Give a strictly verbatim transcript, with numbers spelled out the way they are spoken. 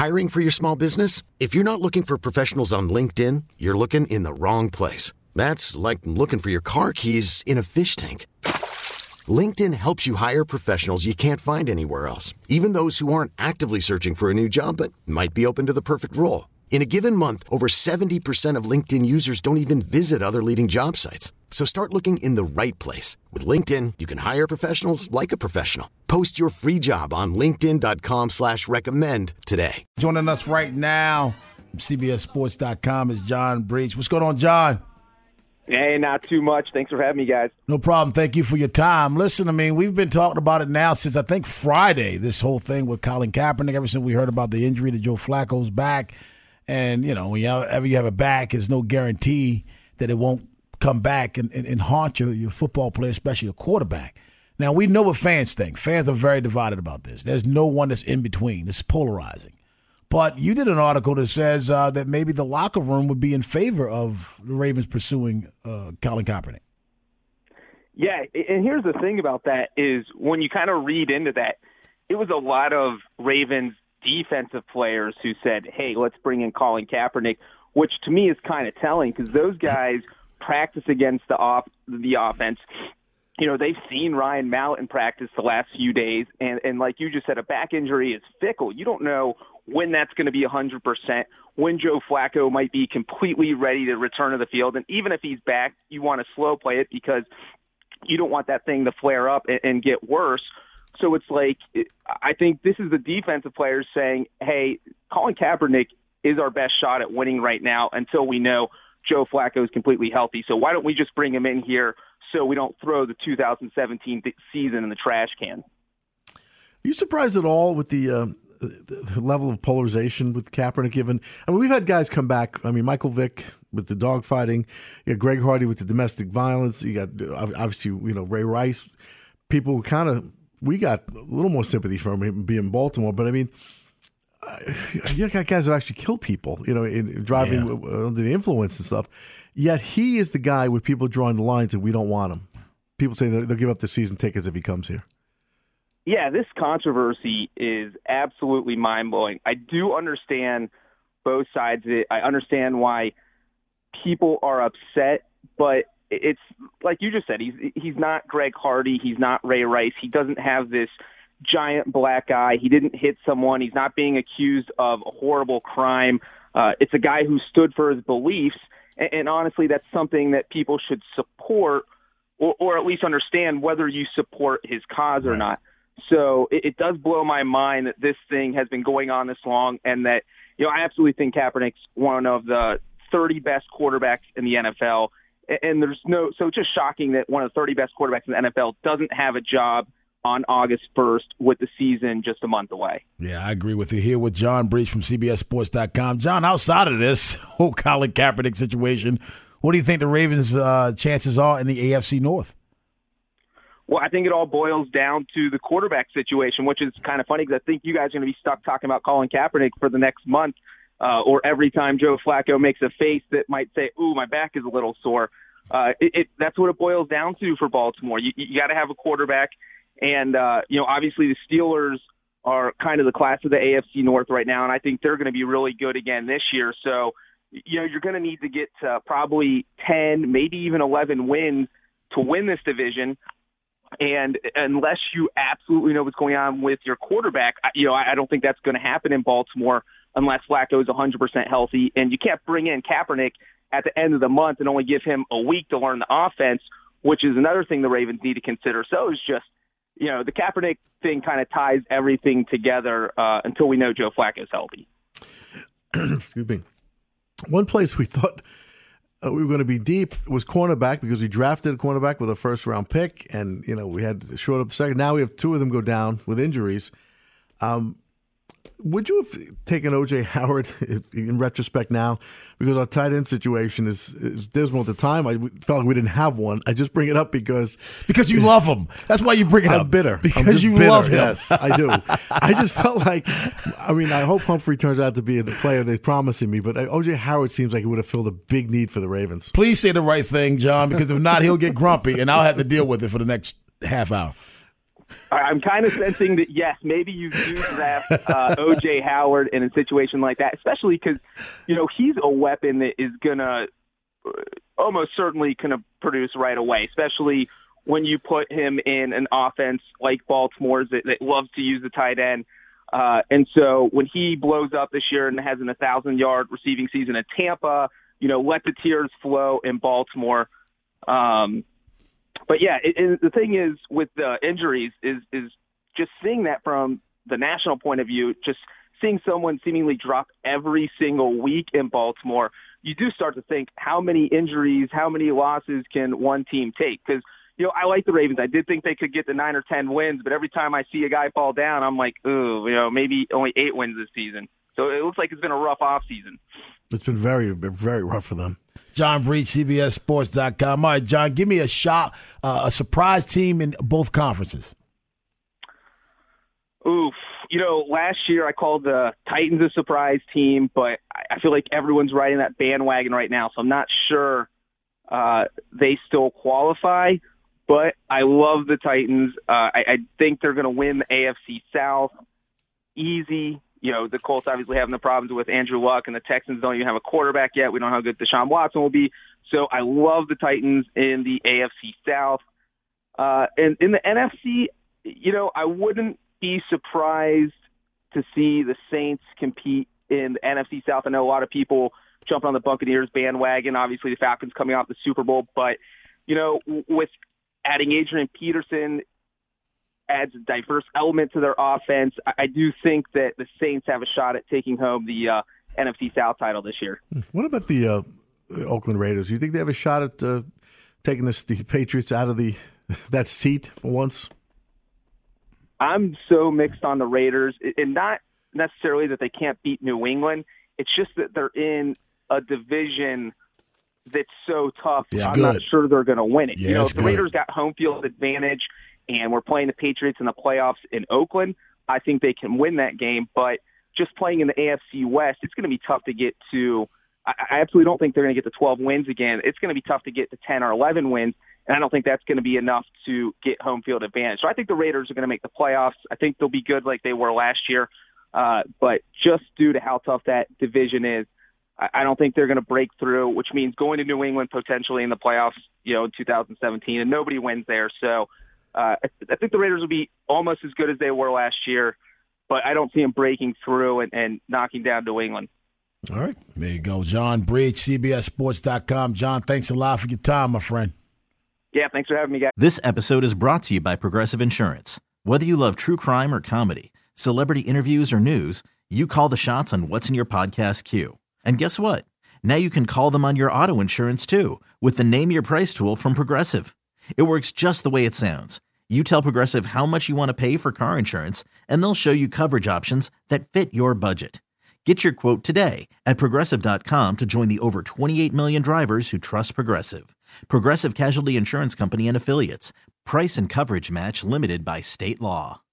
Hiring for your small business? If you're not looking for professionals on LinkedIn, you're looking in the wrong place. That's like looking for your car keys in a fish tank. LinkedIn helps you hire professionals you can't find anywhere else, even those who aren't actively searching for a new job but might be open to the perfect role. In a given month, over seventy percent of LinkedIn users don't even visit other leading job sites. So start looking in the right place. With LinkedIn, you can hire professionals like a professional. Post your free job on linkedin dot com slash recommend today. Joining us right now from C B S Sports dot com is John Breech. What's going on, John? Hey, not too much. Thanks for having me, guys. No problem. Thank you for your time. Listen, I mean, we've been talking about it now since, I think, Friday, this whole thing with Colin Kaepernick, ever since we heard about the injury to Joe Flacco's back. And, you know, whenever you have a back, there's no guarantee that it won't come back and, and, and haunt your, your football player, especially a quarterback. Now, we know what fans think. Fans are very divided about this. There's no one that's in between. It's polarizing. But you did an article that says uh, that maybe the locker room would be in favor of the Ravens pursuing uh, Colin Kaepernick. Yeah, and here's the thing about that is when you kind of read into that, it was a lot of Ravens defensive players who said, hey, let's bring in Colin Kaepernick, which to me is kind of telling because those guys practice against the off the offense. You know, they've seen Ryan Mallett in practice the last few days, and, and like you just said, a back injury is fickle. You don't know when that's going to be one hundred percent, when Joe Flacco might be completely ready to return to the field. And even if he's back, you want to slow play it because you don't want that thing to flare up and, and get worse. So it's like, I think this is the defensive players saying, hey, Colin Kaepernick is our best shot at winning right now until we know Joe Flacco is completely healthy. So why don't we just bring him in here so we don't throw the two thousand seventeen season in the trash can? Are you surprised at all with the, uh, the level of polarization with Kaepernick given? I mean, we've had guys come back. I mean, Michael Vick with the dogfighting. You got Greg Hardy with the domestic violence. You got, obviously, you know, Ray Rice. People kind of, we got a little more sympathy from him being in Baltimore. But, I mean, you got guys that actually kill people, you know, in driving yeah. under the influence and stuff. Yet he is the guy with people drawing the lines and we don't want him. People say they'll give up the season tickets if he comes here. Yeah, this controversy is absolutely mind-blowing. I do understand both sides of it. I understand why people are upset, but it's like you just said, he's he's not Greg Hardy, he's not Ray Rice. He doesn't have this giant black eye. He didn't hit someone. He's not being accused of a horrible crime. Uh, it's a guy who stood for his beliefs, and, and honestly, that's something that people should support or, or at least understand whether you support his cause or right. not. So it, it does blow my mind that this thing has been going on this long, and that, you know, I absolutely think Kaepernick's one of the thirty best quarterbacks in the N F L. And there's no, so it's just shocking that one of the thirty best quarterbacks in the N F L doesn't have a job on August first with the season just a month away. Yeah, I agree with you. Here with John Breech from C B S Sports dot com. John, outside of this whole Colin Kaepernick situation, what do you think the Ravens' uh, chances are in the A F C North? Well, I think it all boils down to the quarterback situation, which is kind of funny because I think you guys are going to be stuck talking about Colin Kaepernick for the next month, uh, or every time Joe Flacco makes a face that might say, ooh, my back is a little sore. Uh, it, it, that's what it boils down to for Baltimore. You, you got to have a quarterback. And, uh, you know, obviously the Steelers are kind of the class of the A F C North right now, and I think they're going to be really good again this year. So, you know, you're going to need to get to probably ten, maybe even eleven wins to win this division. And unless you absolutely know what's going on with your quarterback, you know, I don't think that's going to happen in Baltimore unless Flacco is one hundred percent healthy. And you can't bring in Kaepernick at the end of the month and only give him a week to learn the offense, which is another thing the Ravens need to consider. So it's just, you know, the Kaepernick thing kind of ties everything together uh, until we know Joe Flacco is healthy. Excuse me. One place we thought uh, we were going to be deep was cornerback because we drafted a cornerback with a first-round pick, and, you know, we had short up the second. Now we have two of them go down with injuries. Um, would you have taken O J Howard in retrospect now? Because our tight end situation is, is dismal at the time. I felt like we didn't have one. I just bring it up because because you love him. That's why you bring it I'm up. bitter. Because you bitter. love him. Yes, I do. I just felt like, I mean, I hope Humphrey turns out to be the player they're promising me, but O J Howard seems like he would have filled a big need for the Ravens. Please say the right thing, John, because if not, he'll get grumpy, and I'll have to deal with it for the next half hour. I'm kind of sensing that, yes, maybe you do draft uh, O J Howard in a situation like that, especially because, you know, he's a weapon that is going to almost certainly going to produce right away, especially when you put him in an offense like Baltimore's that, that loves to use the tight end. Uh, and so when he blows up this year and has an one thousand-yard receiving season at Tampa, you know, let the tears flow in Baltimore. Um But, yeah, it, it, the thing is with the injuries is is just seeing that from the national point of view, just seeing someone seemingly drop every single week in Baltimore, you do start to think how many injuries, how many losses can one team take? Because, you know, I like the Ravens. I did think they could get to nine or ten wins, but every time I see a guy fall down, I'm like, ooh, you know, maybe only eight wins this season. So it looks like it's been a rough offseason. It's been very, very rough for them. John Breech, C B S Sports dot com. All right, John, give me a shot, uh, a surprise team in both conferences. Oof. You know, last year I called the Titans a surprise team, but I feel like everyone's riding that bandwagon right now, so I'm not sure uh, they still qualify. But I love the Titans. Uh, I, I think they're going to win the A F C South easy. You know, the Colts obviously having the problems with Andrew Luck, and the Texans don't even have a quarterback yet. We don't know how good Deshaun Watson will be. So I love the Titans in the A F C South. Uh, and in the N F C, you know, I wouldn't be surprised to see the Saints compete in the N F C South. I know a lot of people jumping on the Buccaneers bandwagon. Obviously, the Falcons coming off the Super Bowl. But, you know, with adding Adrian Peterson, adds a diverse element to their offense. I do think that the Saints have a shot at taking home the uh, N F C South title this year. What about the uh, Oakland Raiders? Do you think they have a shot at uh, taking this, the Patriots out of the that seat for once? I'm so mixed on the Raiders, and not necessarily that they can't beat New England. It's just that they're in a division that's so tough. It's I'm good. not sure they're going to win it. Yeah, you know, it's if the good. Raiders got home field advantage and we're playing the Patriots in the playoffs in Oakland, I think they can win that game. But just playing in the A F C West, it's going to be tough to get to – I absolutely don't think they're going to get to twelve wins again. It's going to be tough to get to ten or eleven wins, and I don't think that's going to be enough to get home field advantage. So I think the Raiders are going to make the playoffs. I think they'll be good like they were last year. Uh, but just due to how tough that division is, I, I don't think they're going to break through, which means going to New England potentially in the playoffs, you know, in two thousand seventeen, and nobody wins there. So – Uh, I, I think the Raiders will be almost as good as they were last year, but I don't see them breaking through and, and knocking down New England. All right. There you go. John Breech, C B S Sports dot com. John, thanks a lot for your time, my friend. Yeah, thanks for having me, guys. This episode is brought to you by Progressive Insurance. Whether you love true crime or comedy, celebrity interviews or news, you call the shots on what's in your podcast queue. And guess what? Now you can call them on your auto insurance too with the Name Your Price tool from Progressive. It works just the way it sounds. You tell Progressive how much you want to pay for car insurance, and they'll show you coverage options that fit your budget. Get your quote today at Progressive dot com to join the over twenty-eight million drivers who trust Progressive. Progressive Casualty Insurance Company and Affiliates. Price and coverage match limited by state law.